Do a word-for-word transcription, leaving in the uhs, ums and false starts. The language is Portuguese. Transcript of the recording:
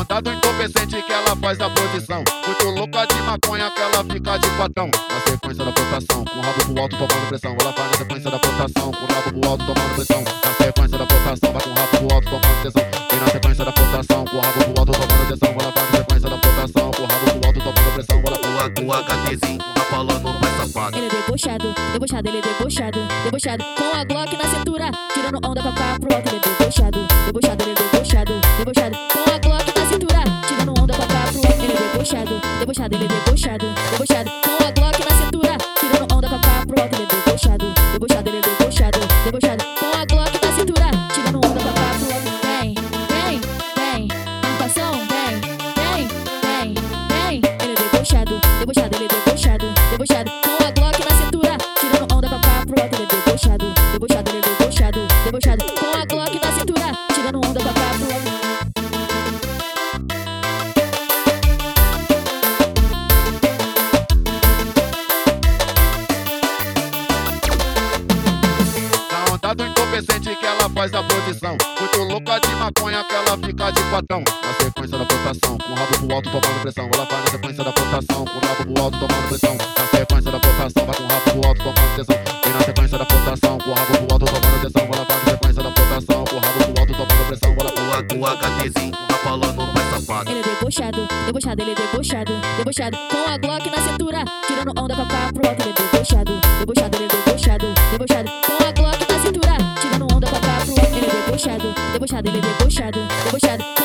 montado entorpecente que ela faz a posição. Muito louca de maconha que ela fica de quatão. Na sequência da potação, com o rabo pro alto tomando pressão. Ela vai na sequência da potação, com o rabo pro alto tomando pressão. Na sequência da potação, vai com o rabo pro alto tomando pressão. E na sequência da potação, com o rabo pro alto tomando pressão. Ela vai na sequência da potação, com o rabo pro alto tomando pressão. Ela O, o HTzinho tá falando mais safado. Ele é debochado, debochado, ele é debochado, debochado. Com a Glock na cintura, tirando onda com a cara pro alto. Ele é debochado, debochado, ele é debochado, debochado. Com a Glock na cintura, tirando onda com a cara pro alto. Ele é debochado, debochado, ele é debochado, debochado. Com a Glock na cintura, tirando onda com a cara pro alto. Ele é debochado, debochado, ele é debochado, debochado. Com a Glock na cintura, tirando onda com a cara pro alto. Vem, vem, vem, marcação, vem, vem, vem, vem. Ele é debochado, debochado, ele é debochado, debochado. Com a Glock na cintura, tirando onda com a cara pro alto. Ele é debochado, debochado, ele é debochado, debochado. Com a Glock na cintura, tirando onda com a cara pro alto. montado entorpecente que ela faz a posição. Muito louca de maconha que ela fica de quatão. Na sequência da potação, com o rabo pro alto tomando pressão. Ela vai na sequência da potação, com o rabo pro alto tomando pressão. Na sequência da potação, vai com o rabo pro alto tomando pressão. E na sequência da potação, com o rabo pro alto tomando pressão. Ela vai na sequência da potação, com o rabo pro alto tomando pressão. Ela O, o HTzinho tá falando mais safado. Ele é debochado, debochado, ele é debochado, debochado. Com a Glock na cintura, tirando onda com a cara pro alto. Ele é debochado, debochado, ele é debochado, debochado. Com a Glock na cintura, tirando onda com a cara pro alto. Ele é debochado, debochado, ele é debochado, debochado.